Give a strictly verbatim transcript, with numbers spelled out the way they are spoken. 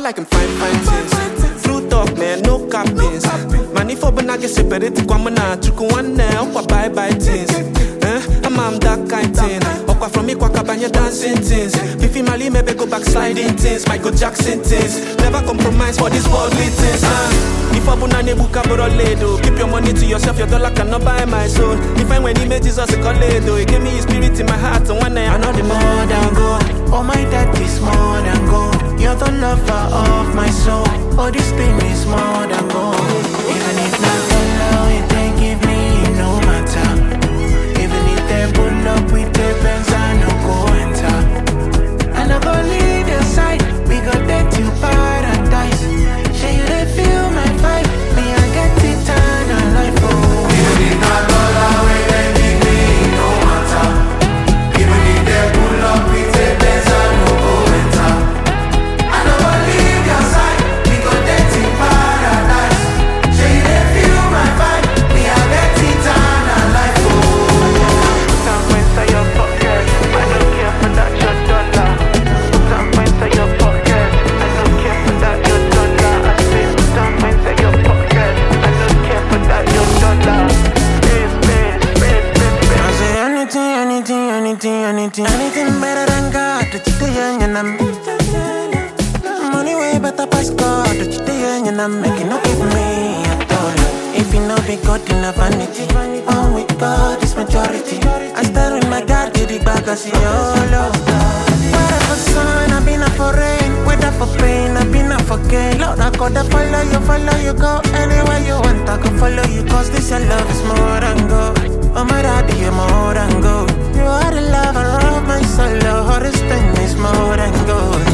like him fine, fine things. True talk, man, no cappings. Money for banana separate, kwamana, chuku one now, bye bye things. Eh, I'm am that kind thing. Okwa from me, kwakabanya dancing things. Fifi Mali, maybe go back sliding things. Michael Jackson things. Never compromise for these worldly things. Uh. If I buna ne buka boroledo, keep your money to yourself, your dollar cannot buy my soul. If I when he made Jesus a coledo, he gave me his spirit in my heart, and one day I know the more than gold. Oh my dad is more than gold. You're the lover of my soul. Oh, this thing is more than gold. Even if not follow it, they give me no matter. Even if they pull up with the Benz, I no go enter. I no go leave your side. We go take you paradise. Show you they feel my vibe. Me I get eternal life. Oh, even if not follow it, they give me no matter. Even if they pull up with the Benz, I no go enter. I no go leave your side. We go take you paradise. Show you they feel my vibe. Me I get eternal life. Oh. some inside your pocket. I don't care for that your dollar. Some inside your pocket. I don't care for that your dollar. I say some inside your pocket. I don't care for that your dollar. Space, space, space, space, space. I say anything, anything, anything, anything, anything better than God. That you do and I'm money way better pass God. That you do and I'm making no give me a dollar. If you know be God in a vanity, oh with God is majority. I start with my God, get it back, I see all love. Weather for sun, I've been up for rain. Weather for pain, I've been up for gain. Lord, I gotta follow you, follow you, go anywhere you want. I can follow you, cause this your love is more than gold. Oh my daddy, you're more than gold. You are the lover of my soul, your heart is more than gold.